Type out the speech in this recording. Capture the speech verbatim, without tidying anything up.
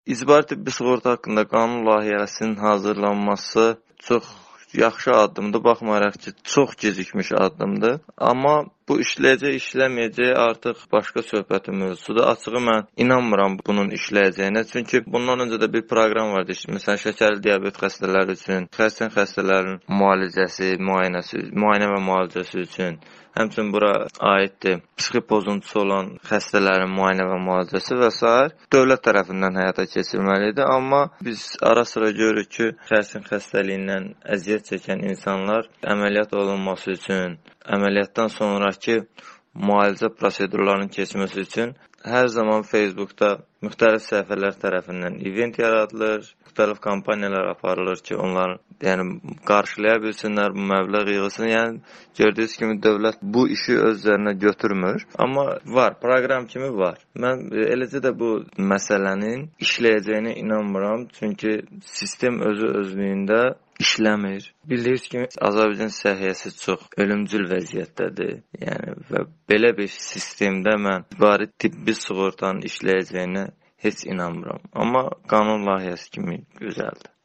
İcbari tibbi sığorta haqqında qanun layihəsinin hazırlanması çox yaxşı addımdır, baxmayaraq ki, çox gecikmiş addımdır. Amma bu işləyəcək, işləməyəcək artıq başqa söhbətin mövzusudur. Açığı mən inanmıram bunun işləyəcəyinə. Çünki bundan öncə də bir proqram vardı. Məsələn, şəkərli diabet xəstələri üçün, xəstən xəstələrin müalicəsi, müayinəsi, müayinə və müalicəsi üçün. Həmçinin bura aiddir psixi pozuntusu olan xəstələrin müayinə və müalicəsi və s. dövlət tərəfindən həyata keçirilməlidir. Amma biz ara-sıra görürük ki, xərçin xəstəliyindən əziyyət çəkən insanlar əməliyyat olunması üçün, əməliyyatdan sonraki müalicə prosedurlarının keçməsi üçün hər zaman Facebookda müxtəlif səhifələr tərəfindən event yaradılır, müxtəlif kampaniyalar aparılır ki, onlar yəni qarşılaya bilsinlər, bu məbləğ yığılsın. Yəni gördüyünüz kimi dövlət bu işi öz üzərinə götürmür, amma var, proqram kimi var. Mən eləcə də bu məsələnin işləyəcəyinə inanmıram, çünki sistem özü özlüyündə işləmir. Bildiyiniz kimi Azərbaycan səhiyyəsi çox ölümcül vəziyyətdədir. Yəni və belə bir sistemdə mən icbari tibbi sığortanın işləyəcəyinə heç inanmıram. Amma qanun layihəsi kimi gözəldir.